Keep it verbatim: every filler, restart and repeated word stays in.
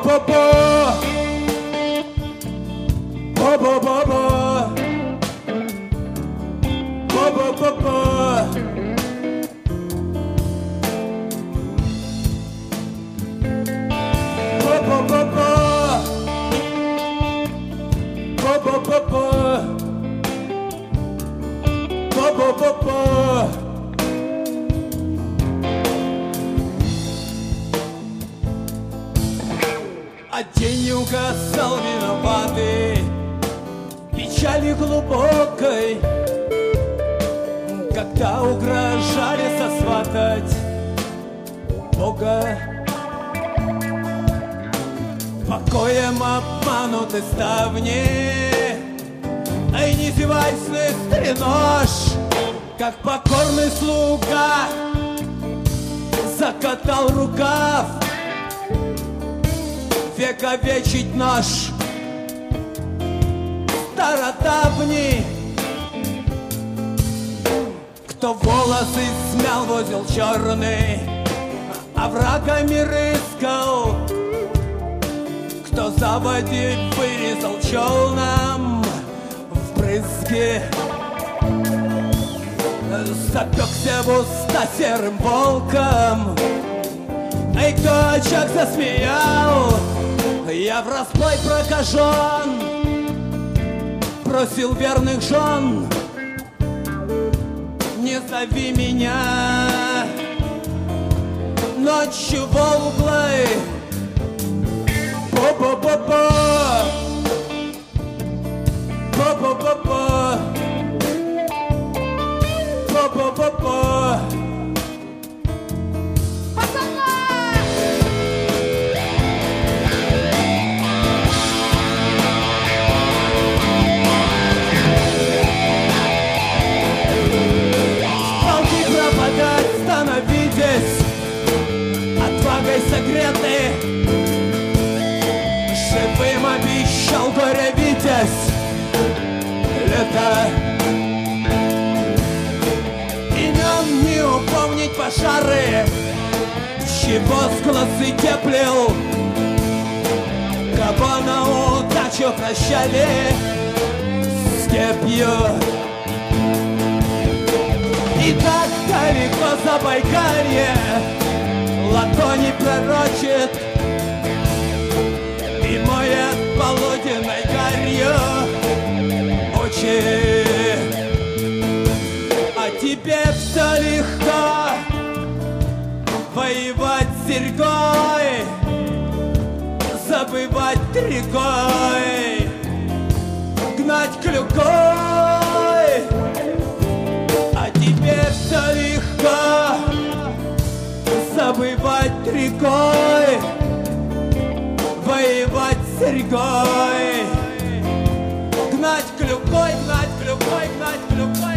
Ба-ба-ба-ба, ба-ба-ба-ба, ба-ба-ба-ба. Ба-ба-ба-ба, ба-ба-ба-ба, ба-ба-ба-ба. А день не угасал виноватый печали глубокой, когда угрожали сосватать Бога. Покоем обмануты ставни, ай, не зевай, сны нож, как покорный слуга закатал рукав, вековечить наш стародавний. Кто волосы смял в узел черный, а врагами рыскал, кто заводи вырезал челном в брызги, запекся в уста серым волком. Эй, кто очаг засмеял, я врасплой прокажен, просил верных жен, не зови меня ночью волглой. Ба-ба-ба-ба, ба-ба-ба-ба, ба-ба-ба-ба. Отвагой согреты, живым обещал горе Витязь лето. Имен не упомнить пожары, чего с глазы теплил, кого на удачу прощали степью. И так далеко Забайкалье ладони пророчит и моет полуденной гарью очи. А тебе все легко воевать с серьгой, забывать рекой, гнать клюкой. А тебе все легко забывать рекой, воевать с серьгой, гнать клюкой, гнать клюкой, гнать клюкой.